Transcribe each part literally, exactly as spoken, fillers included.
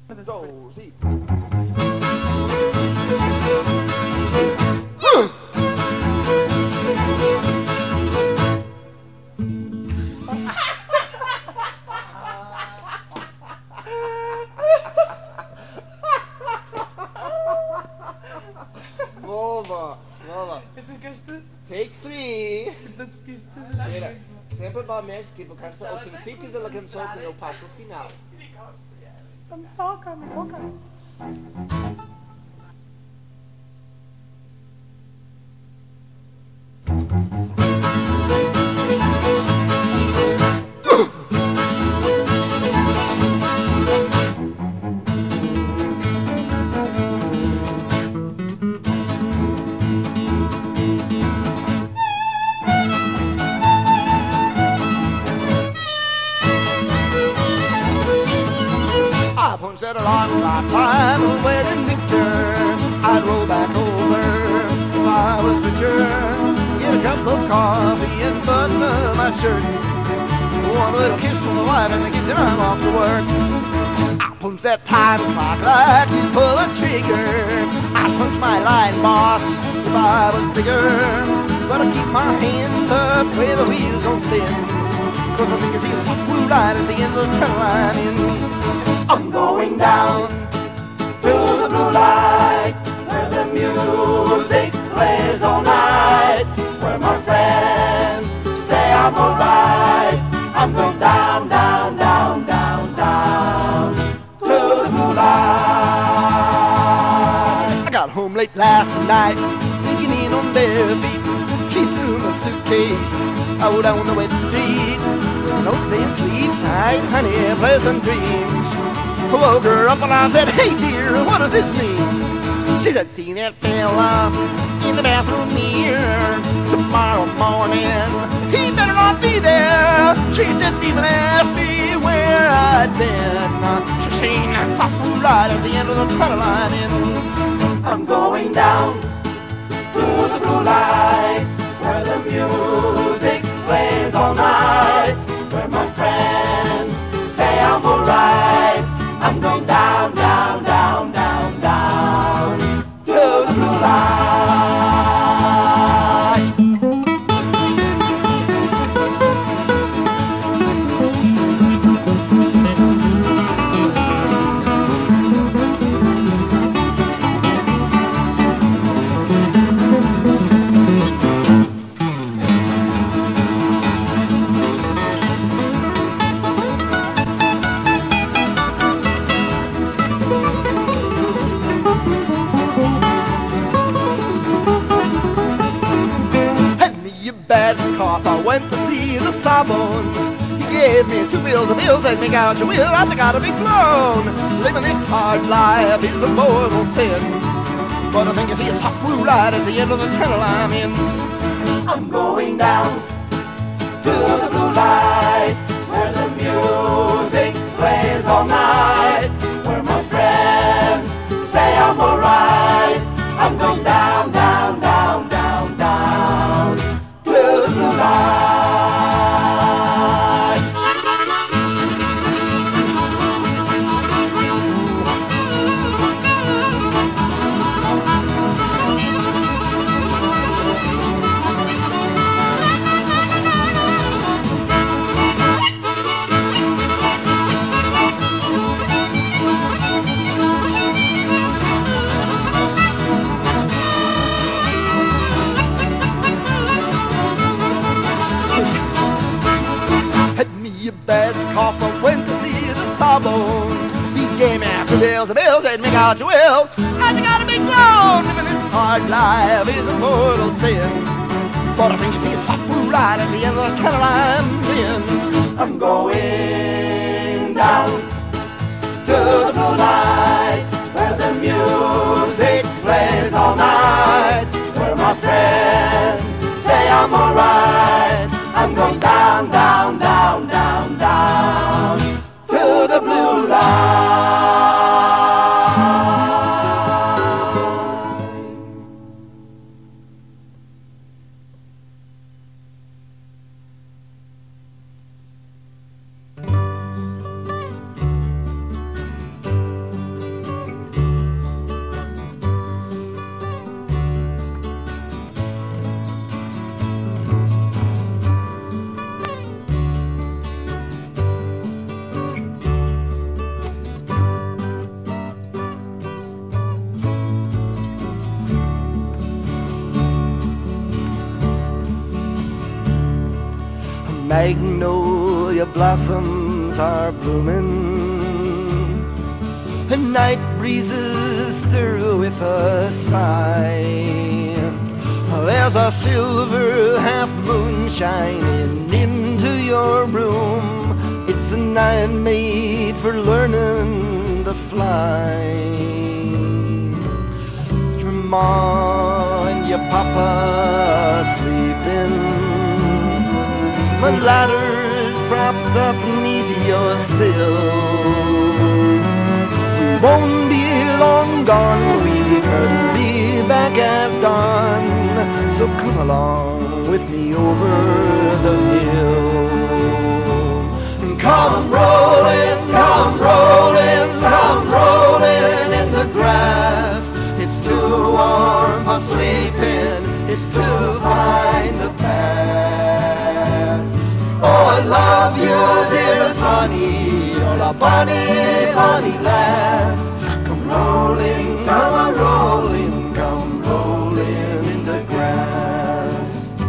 So, sì. Nuova, nuova. Take three. Mira, sempre va messo che cansa al principio della canzone nel passo finale. Mi tocca, mi tocca. Once at a long, long time away in picture, I'd roll back over if I was richer. Get a cup of coffee and button up my shirt. One little kiss from the wife and the kids and I'm off to work. I punch that time clock like you pull a trigger. I'd punch my line boss if I was bigger. But I keep my hands up where the wheels don't spin, cause I think I see a soft blue light at the end of the tunnel line in. I'm going down to the blue light, where the music plays all night, where my friends say I'm alright. I'm going down, down, down, down, down to the blue light. I got home late last night, thinking in on bare feet. She threw my suitcase out on the wet street. Don't say sleep tight, honey, pleasant dreams. I woke her up and I said, hey dear, what does this mean? She said, see that fella in the bathroom mirror tomorrow morning, he better not be there. She didn't even ask me where I'd been. She seen that soft blue light at the end of the tunnel line and I'm going down to the blue light, where the music plays all night, where my friends say I'm alright. I'm going down, down, down, down, down to the blue light. Bad cop, I went to see the Sawbones. He gave me two bills, a bill said, make out your will, I think I ought to be blown. Living this hard life is a mortal sin, but I think I see a soft blue light at the end of the tunnel I'm in. I'm going down to the blue light, where the music plays all night, where my friends say I'm alright. I'm going down, down, down, down, down to the blue light. Bad cop, I went to see the Sawbones. He gave me two bills, the bill said, make out your will. I think I ought to be grown. Living this hard life is a mortal sin, but I think you see a soft blue light at the end of the tunnel I'm in. I'm going down to the blue light, where the music plays all night, where my friends say I'm alright. I'm going down, down, down, down, down to the blue line. magnolia blossoms are blooming, and night breezes stir with a sigh. There's a silver half moon shining into your room. It's a night made for learning to fly. Your ma and your papa sleeping, my ladder's propped up beneath your sill. We won't be long gone, we could be back at dawn. So come along with me over the hill. Come rolling, come rolling, come rolling in the grass. It's too warm for sleeping, it's too fine to pass. Oh, I love you, dear Tawny, you're a bonny, bonny lass. Come rolling, come a rolling, come rolling in the grass.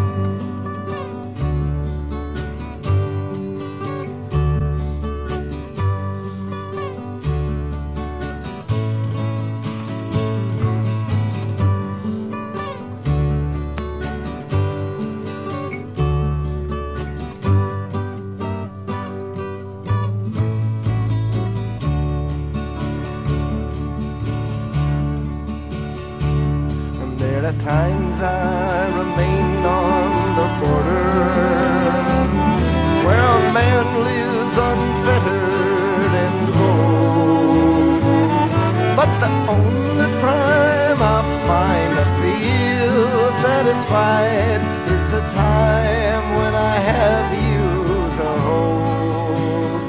At times I remain on the border where a man lives unfettered and bold. But the only time I find I feel satisfied is the time when I have you to hold.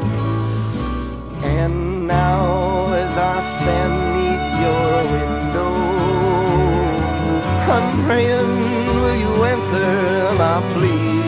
And now as I stand beneath your window, I'm praying, will you answer my plea?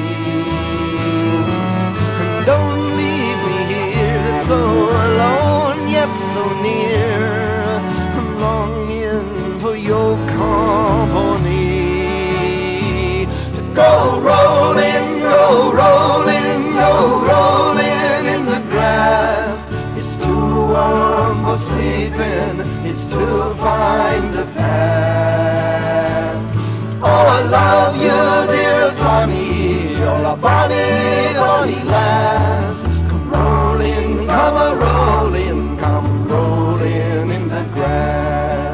And don't leave me here so alone yet so near. I'm longing for your company. To go rolling, go rolling, go rolling in the grass. It's too warm for sleeping, it's too fine to pass. Oh, I love you, dear Tawny, you're a bonny, bonny lass. Come rolling, come a rolling, come rolling in the grass.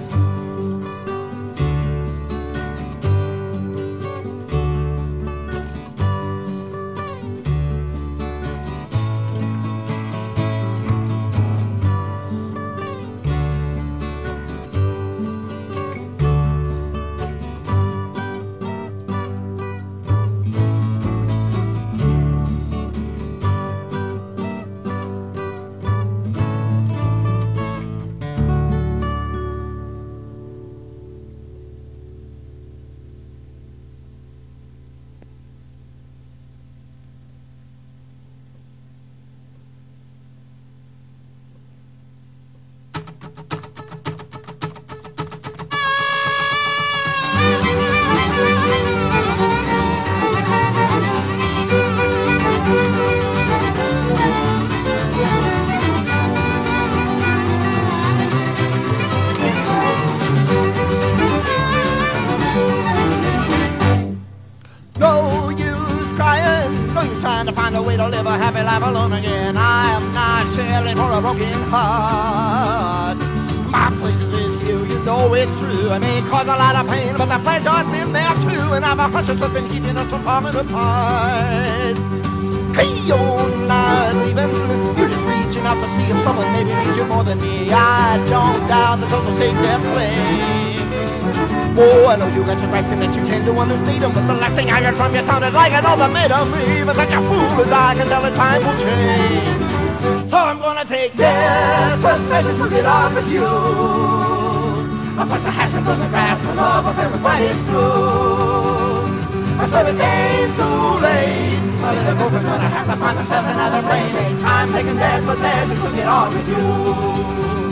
Broken heart. My place is with you, you know it's true. I may cause a lot of pain, but the pleasure's in there too. And I've a hunch it's been keeping us from falling apart. Hey, you're not leaving, you're just reaching out to see if someone maybe needs you more than me. I don't doubt the social state their claims. Oh, I know you got your rights and that you tend to understate them, but the last thing I heard from you sounded like another made of me. But such a fool as I can tell the time will change. So I'm gonna take desperate measures to get off with you. I push the hash into the grass and love of everybody's true. I said it ain't too late, but in the group are gonna have to find themselves another playmate. I'm taking desperate measures to get off with you.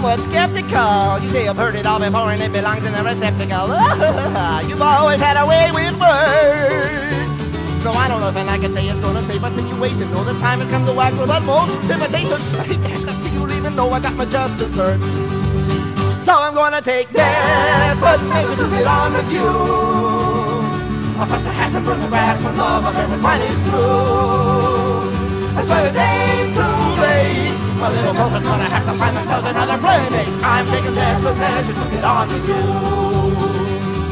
somewhat skeptical. You say you've heard it all before and it belongs in the receptacle. You've always had a way with words. No, I don't know if I can say it's gonna save a situation. No, the time has come to act with utmost precipitation. I hate to have to see you even though I got my just desserts. So I'm gonna take desperate measures to get on with you. I'll first the hash and burn the grass from love of every find it's true. I swear it ain't too late. My little girl's gonna have to find themselves another playmate. I'm taking desperate measures to get on with you.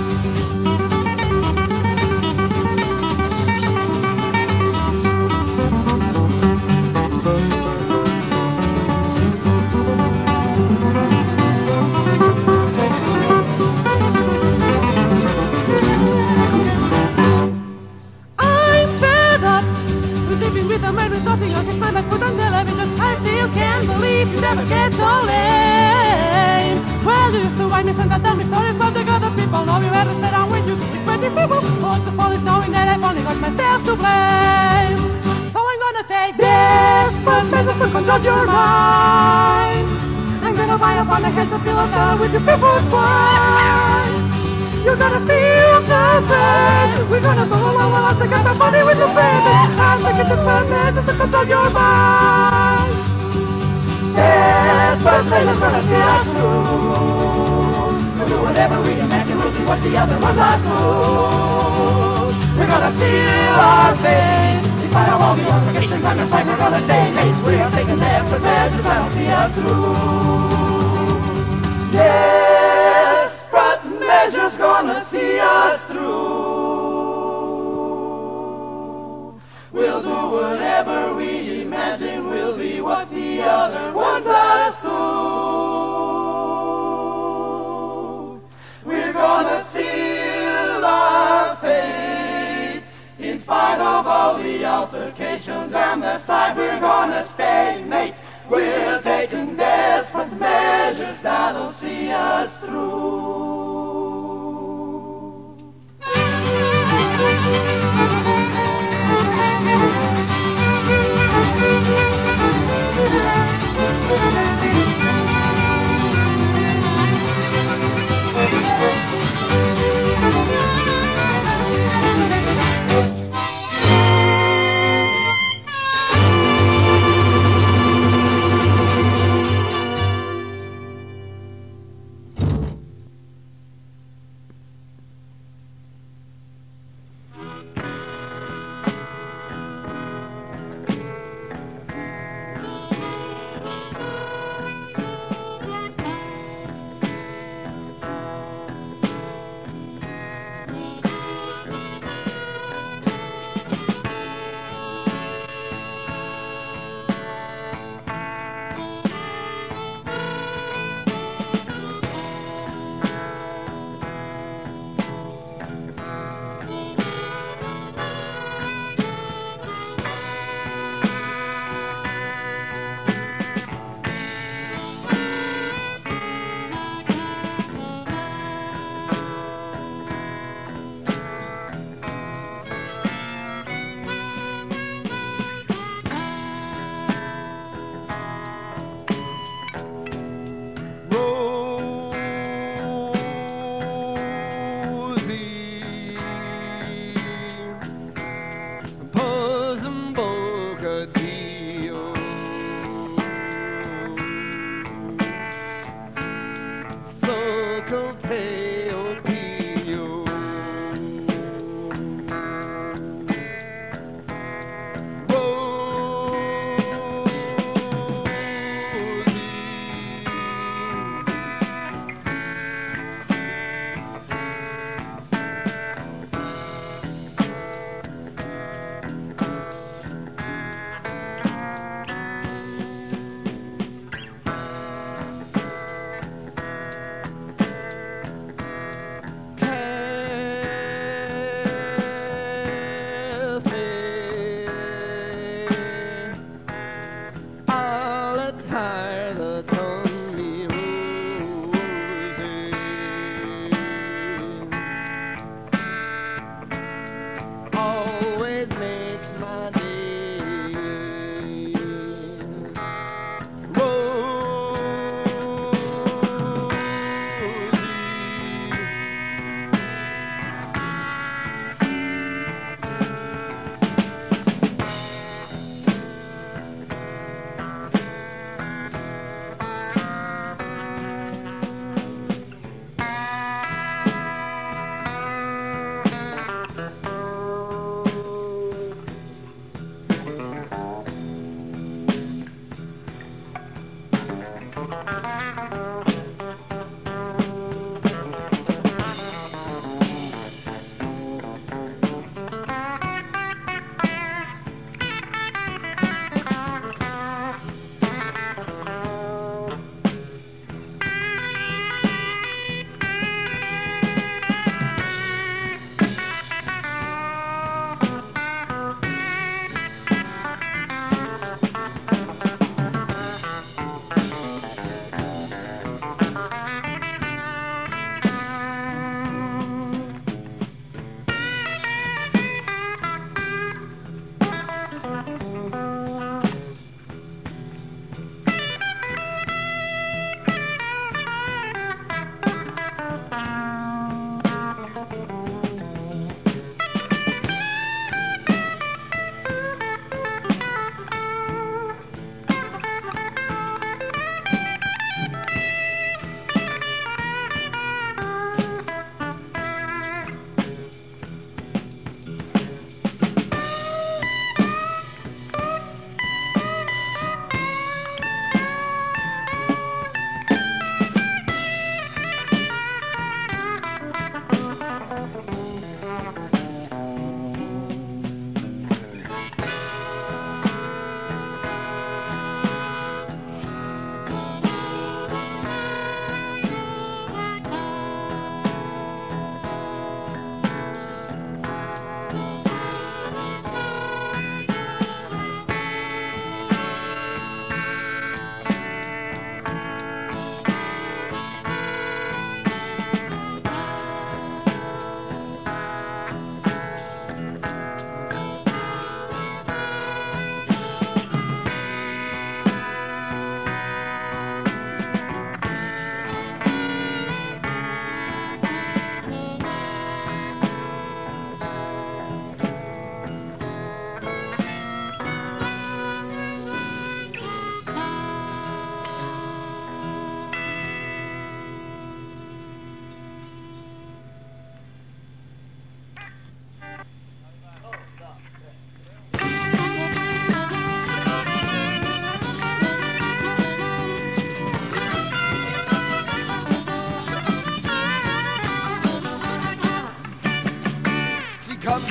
You never get so lame. Well, you used to write me and tell me stories about the other people. Now you better sit down with you with twenty people. What's the point is knowing that I've only got myself to blame. So I'm gonna take desperate measures to control your mind. I'm gonna wind up on the heads of pillows down with your people's wine. You're gonna feel just right. We're gonna go along while I got the money with you, baby. I'm taking desperate measures to control your mind. Desperate measures gonna see us through. We'll do whatever we imagine, we'll see what the other ones are through. We're gonna seal our fate. Despite all the altercations on the fight, we're gonna stay mates. We are taking desperate measures that'll see us through. Desperate measures gonna see us through. We'll do whatever we imagine will be what the other wants us to. We're gonna seal our fate. In spite of all the altercations and the strife, we're gonna stay mates. We're taking desperate measures that'll see us through.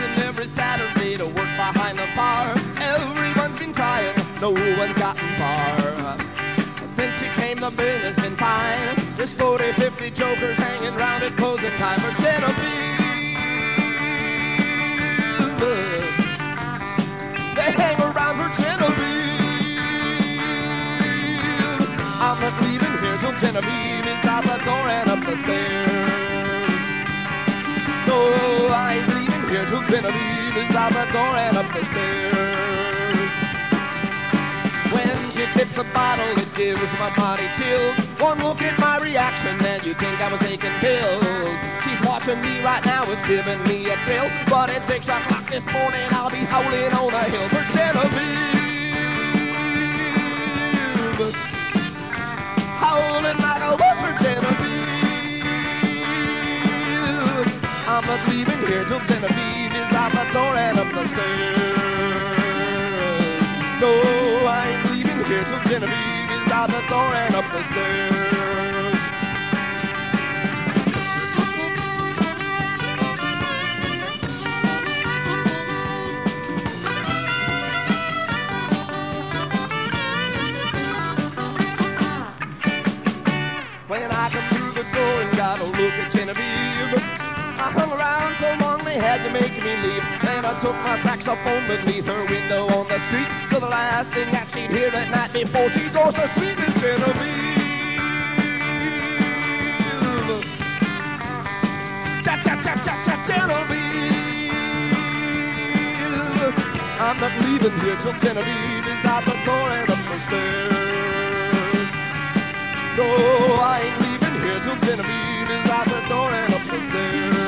working every Saturday to work behind the bar. Everyone's been trying, no one's gotten far. Since she came, the business been fine. There's forty, fifty jokers hanging round at closing time for Genevieve. They hang around for Genevieve. I'm not leaving here till Genevieve is out the door and up the stairs. No, I ain't leaving here till Genevieve is out the door and up the stairs. When she tips a bottle, it gives my body chills. One look at my reaction and you think I was taking pills. She's watching me right now, it's giving me a thrill. But at six o'clock this morning, I'll be howling on a hill for Genevieve. Howling like a wolf for Genevieve. I'm not leaving here till Genevieve is out the door and up the stairs. No, I ain't leaving here till Genevieve is out the door and up the stairs. When I come through the door and got a look at Genevieve, I hung around so long they had to make me leave. Then I took my saxophone beneath her window on the street. So the last thing that she'd hear that night before she goes to sleep is Genevieve. Cha cha cha cha cha Genevieve. I'm not leaving here till Genevieve is out the door and up the stairs. No, I ain't leaving here till Genevieve is out the door and up the stairs.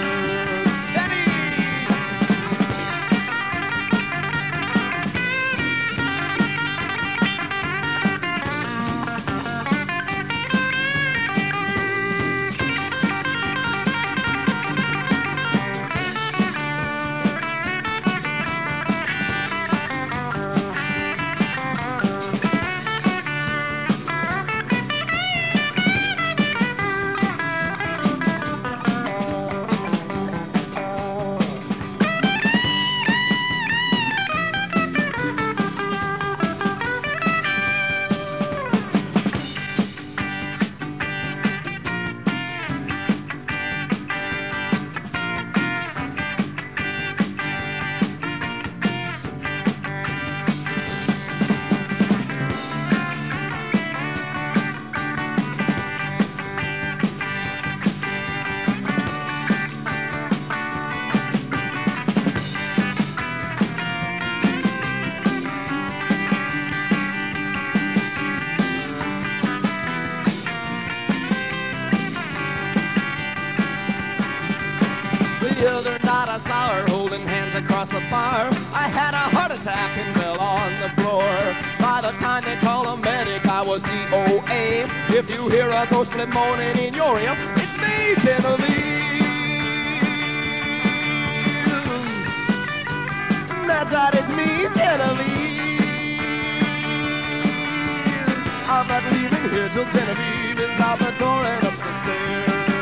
The other night I saw her holding hands across the bar. I had a heart attack and fell on the floor. By the time they called a medic, I was D O A. If you hear a ghostly moaning in your ear, it's me, Genevieve. That's right, it's me, Genevieve. I'm not leaving here till Genevieve is out the door and up the stairs.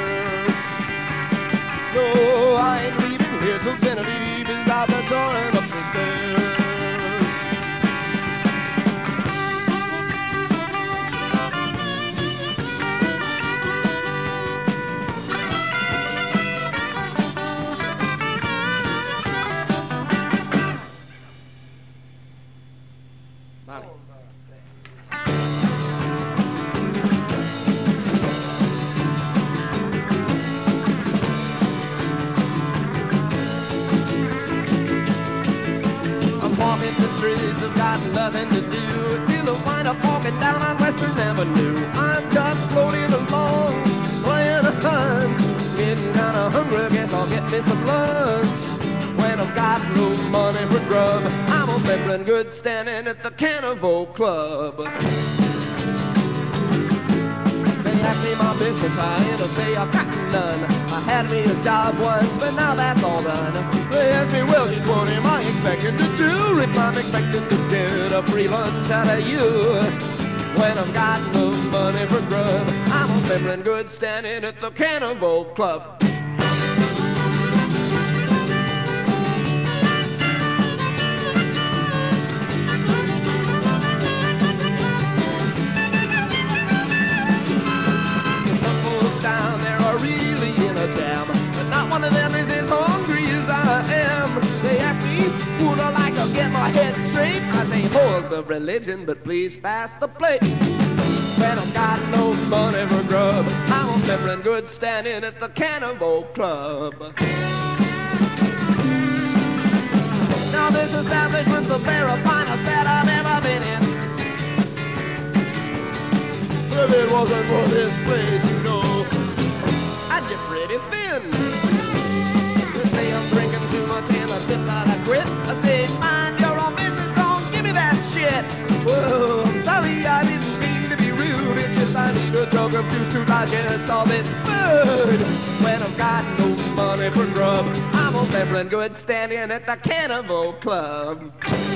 No, I ain't leaving here till Genevieve is out the door and up the stairs. Money. Walking the streets, I've got nothing to do till I wind up walking down on Western Avenue. I'm just floating along, playing a hunt, getting kinda hungry, guess I'll get me some lunch. When I've got no money for grub, I'm a feeling good standing at the Carnival Club. They ask me my business, I ain't to say I've got none. I had me a job once, but now that's all done. They ask me, well, just what am I expecting to do if I'm expecting to get a free lunch out of you? When I've got no money for grub, I'm a feeling good standing at the Carnival Club. my head straight. I say, hold the religion, but please pass the plate. When I've got no money for grub, I'm remembering good standing at the Cannibal Club. Now this establishment's the very finest that I've ever been in. If it wasn't for this place, you know, I'd get pretty thin. They say I'm drinking too much and I just thought I'd quit. I say, mind your own business, don't give me that shit. Whoa, I'm sorry I didn't mean to be rude. It's just I need a jug of juice to digest all this food. When I've got no money for grub, I'm remembering good standing at the Cannibal Club.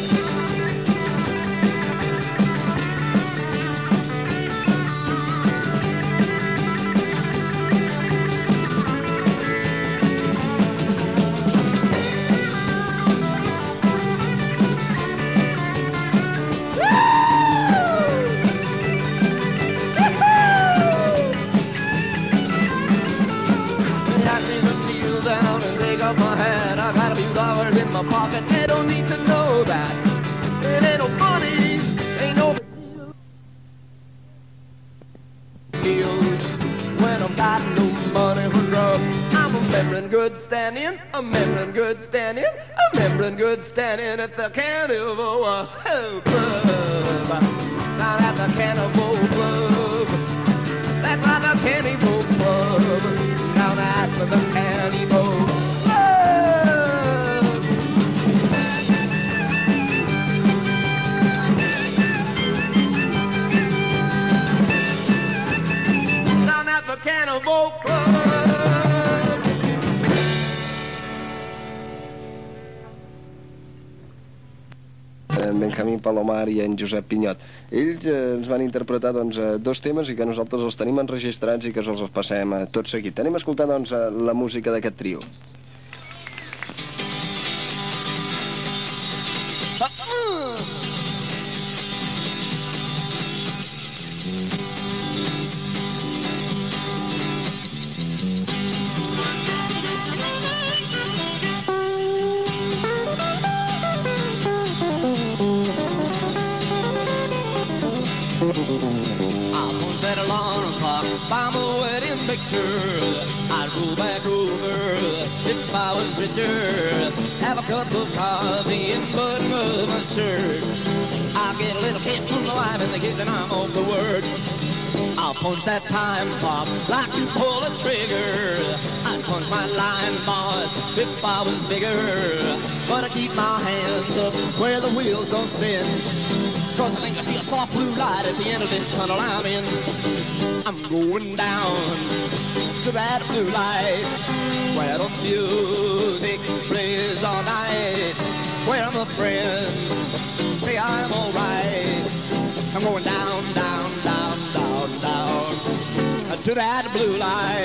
My hand, I got a few dollars in my pocket. They don't need to know that. It ain't no funny, ain't no deal. When I've got no money for grub, I'm remembering good standing, I'm remembering good standing, I'm remembering good standing at the Cannibal uh, Club. Down at the Cannibal Club. That's not the Cannibal Club. Down at the Cannibal. Cannibal Club. En Benjamín Palomar i en Josep Pinyot. Ells eh, ens van interpretar doncs, dos temes i que nosaltres els tenim enregistrats i que els passem eh, tot seguit. Anem a escoltar doncs, la música d'aquest trio. I once had a alarm clock by my wedding picture. I'd roll back over if I was richer. Have a cup of coffee and button up my shirt. I'll get a little kiss from the wife in the kitchen, I'm off to work. I'll punch that time clock like you pull a trigger. I'd punch my line boss if I was bigger. But I keep my hands up where the wheels don't spin. Cause I think I see a soft blue light at the end of this tunnel I'm in. I'm going down to that blue light where the music plays all night, where my friends say I'm alright. I'm going down, down, down, down, down to that blue light.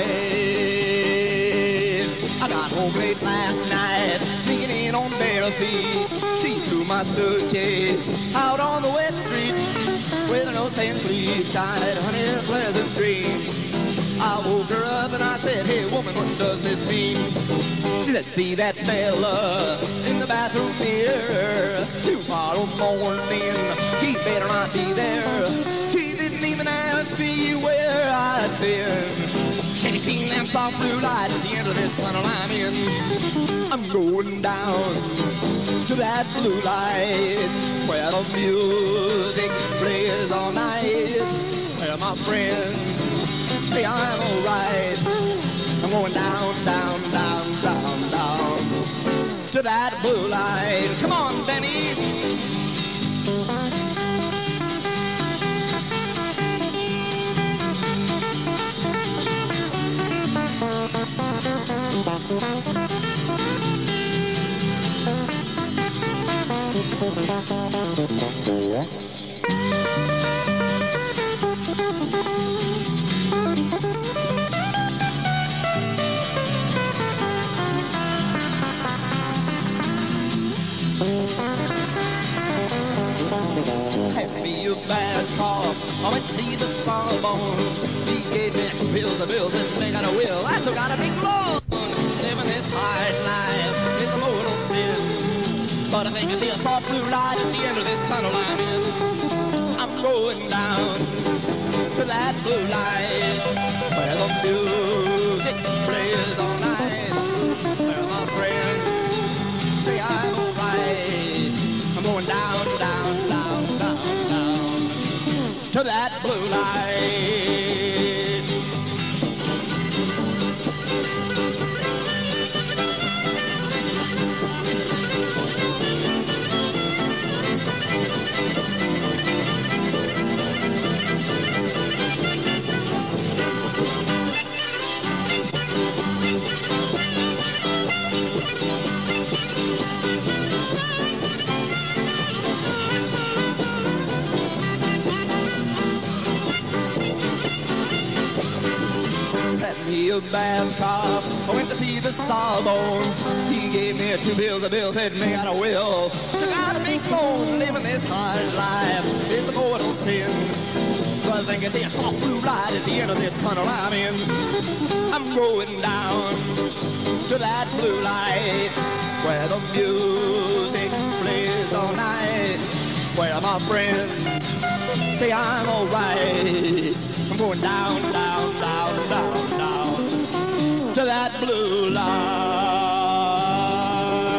I got home late last night, sneaking in on bare feet. She threw my suitcase out on the wet street with no saying sleep, trying at honey pleasant dreams. I woke her up and I said, hey woman, what does this mean? She said, see that fella in the bathroom mirror tomorrow morning, he better not be there. She didn't even ask me where I'd been. She seen that soft blue light at the end of this tunnel I'm in. I'm going down to that blue light where the music plays all night, where my friends say I'm alright. I'm going down, down, down, down, down to that blue light. Come on, Benny. Hand me a bad cough, I went to see the Sawbones. He gave me extra pills, the bills, and they got a will. I took out a big loan, living this hard life in the mortal sin. but I think I see a soft blue light at the end of this tunnel I'm in. I'm going down to that blue light where the music plays all night, where my friends say I'm alright. I'm going down, down, down, down, down to that blue light. Me a bad cop, I went to see the Sawbones. He gave me two bills, a bill said make out a will. Took out a big loan, living this hard life, it's a mortal sin. So I think I see a soft blue light at the end of this tunnel I'm in. I'm going down to that blue light where the music plays all night, where my friends say I'm alright. I'm going down, down, down, down, down to that blue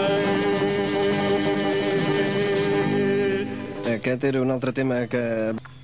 light. Aquest era un altre tema que